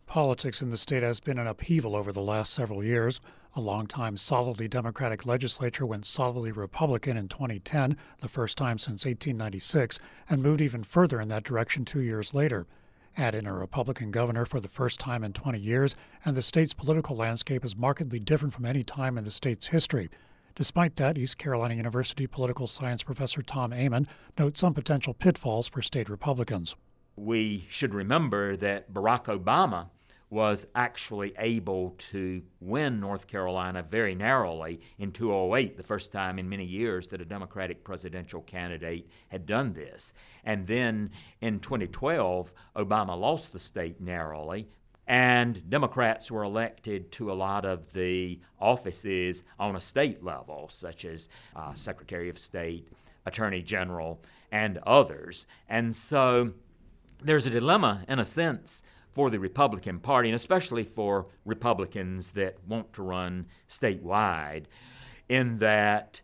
Politics in the state has been in upheaval over the last several years. A longtime solidly Democratic legislature went solidly Republican in 2010, the first time since 1896, and moved even further in that direction 2 years later. Add in a Republican governor for the first time in 20 years, and the state's political landscape is markedly different from any time in the state's history. Despite that, East Carolina University political science professor Tom Amen notes some potential pitfalls for state Republicans. We should remember that Barack Obama was actually able to win North Carolina very narrowly in 2008, the first time in many years that a Democratic presidential candidate had done this. And then in 2012, Obama lost the state narrowly, and Democrats were elected to a lot of the offices on a state level, such as Secretary of State, Attorney General, and others. And so there's a dilemma, in a sense, for the Republican Party, and especially for Republicans that want to run statewide, in that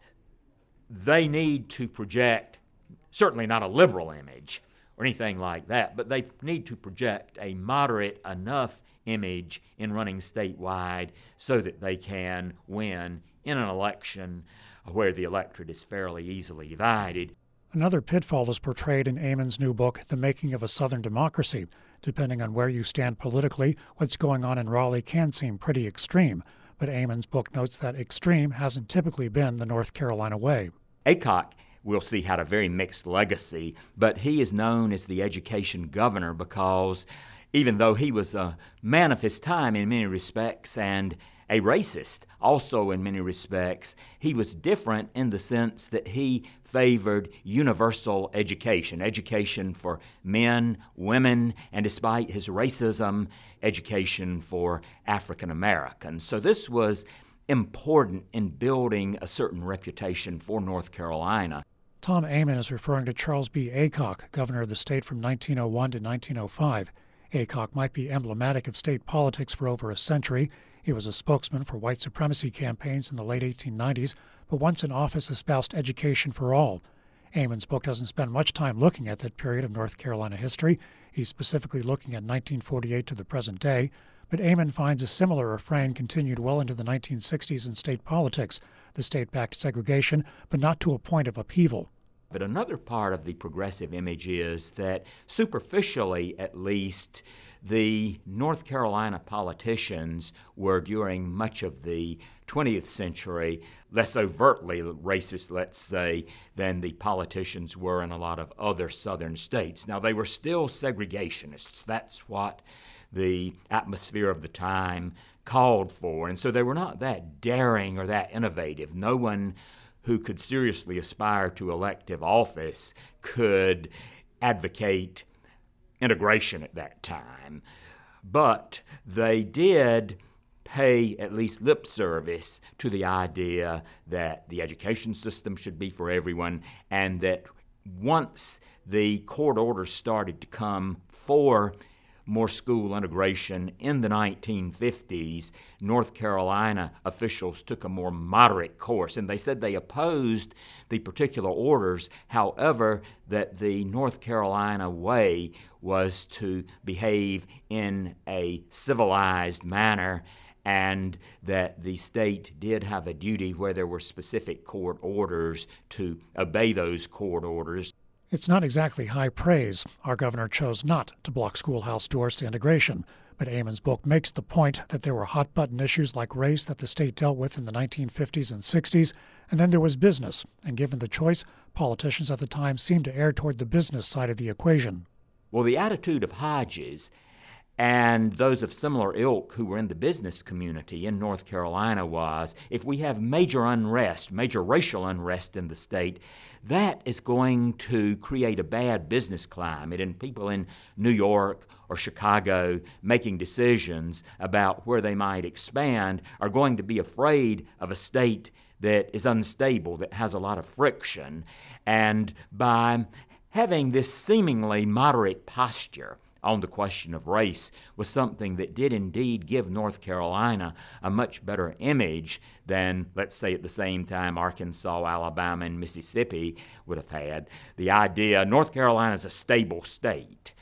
they need to project, certainly not a liberal image or anything like that, but they need to project a moderate enough image in running statewide so that they can win in an election where the electorate is fairly easily divided. Another pitfall is portrayed in Amen's new book, The Making of a Southern Democracy. Depending on where you stand politically, what's going on in Raleigh can seem pretty extreme, but Amen's book notes that extreme hasn't typically been the North Carolina way. Aycock, we'll see, had a very mixed legacy, but he is known as the education governor because even though he was a man of his time in many respects and a racist also in many respects, he was different in the sense that he favored universal education for men, women, and despite his racism, education for African Americans. So this was important in building a certain reputation for North Carolina. Tom Amen is referring to Charles B. Aycock, governor of the state from 1901 to 1905. Aycock might be emblematic of state politics for over a century. He was a spokesman for white supremacy campaigns in the late 1890s, but once in office espoused education for all. Amen's book doesn't spend much time looking at that period of North Carolina history. He's specifically looking at 1948 to the present day, but Amen finds a similar refrain continued well into the 1960s in state politics. The state backed segregation, but not to a point of upheaval. But another part of the progressive image is that, superficially at least, the North Carolina politicians were, during much of the 20th century, less overtly racist, let's say, than the politicians were in a lot of other southern states. Now, they were still segregationists. That's what the atmosphere of the time called for. And so they were not that daring or that innovative. No one who could seriously aspire to elective office could advocate integration at that time. But they did pay at least lip service to the idea that the education system should be for everyone, and that once the court orders started to come for more school integration in the 1950s, North Carolina officials took a more moderate course, and they said they opposed the particular orders, however, that the North Carolina way was to behave in a civilized manner, and that the state did have a duty where there were specific court orders to obey those court orders. It's not exactly high praise. Our governor chose not to block schoolhouse doors to integration, but Amen's book makes the point that there were hot-button issues like race that the state dealt with in the 1950s and 60s, and then there was business, and given the choice, politicians at the time seemed to err toward the business side of the equation. Well, the attitude of Hodges and those of similar ilk who were in the business community in North Carolina was, if we have major unrest, major racial unrest in the state, that is going to create a bad business climate, and people in New York or Chicago making decisions about where they might expand are going to be afraid of a state that is unstable, that has a lot of friction. And by having this seemingly moderate posture on the question of race was something that did indeed give North Carolina a much better image than, let's say, at the same time Arkansas, Alabama, and Mississippi would have had. The idea, North Carolina is a stable state,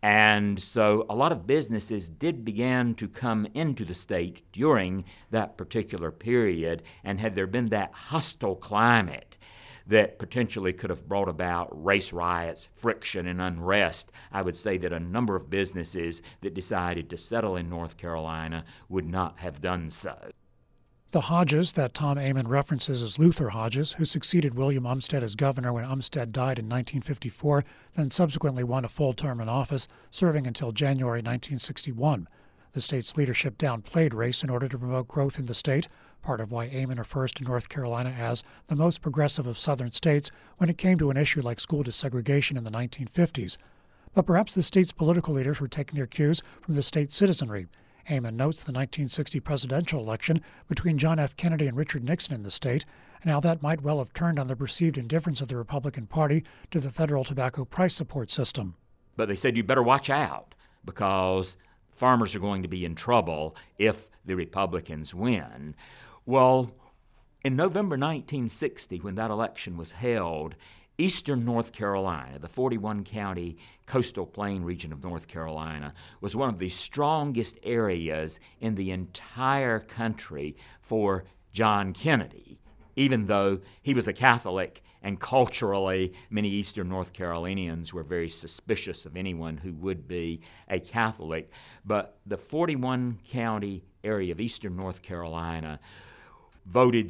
And so a lot of businesses did begin to come into the state during that particular period, and had there been that hostile climate that potentially could have brought about race riots, friction, and unrest, I would say that a number of businesses that decided to settle in North Carolina would not have done so. The Hodges that Tom Amon references as Luther Hodges, who succeeded William Umstead as governor when Umstead died in 1954, then subsequently won a full term in office, serving until January 1961. The state's leadership downplayed race in order to promote growth in the state, part of why Amon refers to North Carolina as the most progressive of southern states when it came to an issue like school desegregation in the 1950s. But perhaps the state's political leaders were taking their cues from the state citizenry. Amon notes the 1960 presidential election between John F. Kennedy and Richard Nixon in the state, and how that might well have turned on the perceived indifference of the Republican Party to the federal tobacco price support system. But they said you better watch out, because farmers are going to be in trouble if the Republicans win. Well, in November 1960, when that election was held, eastern North Carolina, the 41-county coastal plain region of North Carolina, was one of the strongest areas in the entire country for John Kennedy, even though he was a Catholic, and culturally many eastern North Carolinians were very suspicious of anyone who would be a Catholic. But the 41-county area of eastern North Carolina voted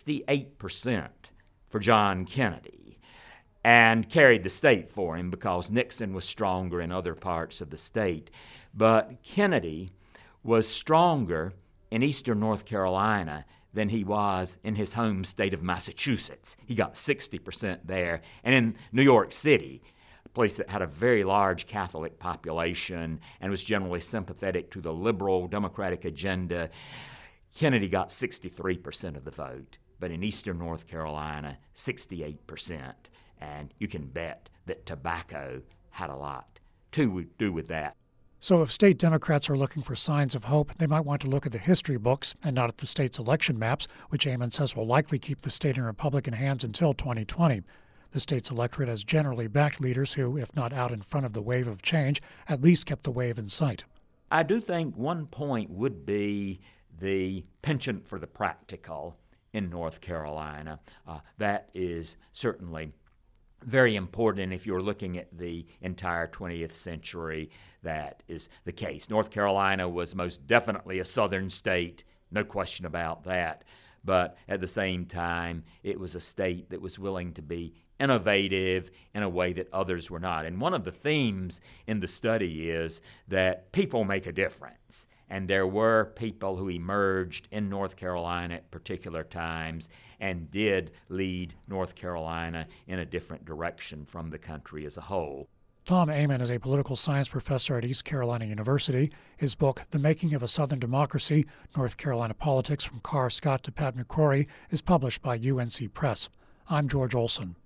68% for John Kennedy and carried the state for him because Nixon was stronger in other parts of the state. But Kennedy was stronger in eastern North Carolina than he was in his home state of Massachusetts. He got 60% there. And in New York City, a place that had a very large Catholic population and was generally sympathetic to the liberal Democratic agenda, Kennedy got 63% of the vote. But in eastern North Carolina, 68%. And you can bet that tobacco had a lot to do with that. So if state Democrats are looking for signs of hope, they might want to look at the history books and not at the state's election maps, which Amon says will likely keep the state in Republican hands until 2020. The state's electorate has generally backed leaders who, if not out in front of the wave of change, at least kept the wave in sight. I do think one point would be the penchant for the practical in North Carolina. That is certainly very important if you're looking at the entire 20th century. That is the case. North Carolina was most definitely a southern state, no question about that. But at the same time, it was a state that was willing to be innovative in a way that others were not. And one of the themes in the study is that people make a difference. And there were people who emerged in North Carolina at particular times and did lead North Carolina in a different direction from the country as a whole. Tom Amon is a political science professor at East Carolina University. His book, The Making of a Southern Democracy, North Carolina Politics from Carr Scott to Pat McCrory, is published by UNC Press. I'm George Olson.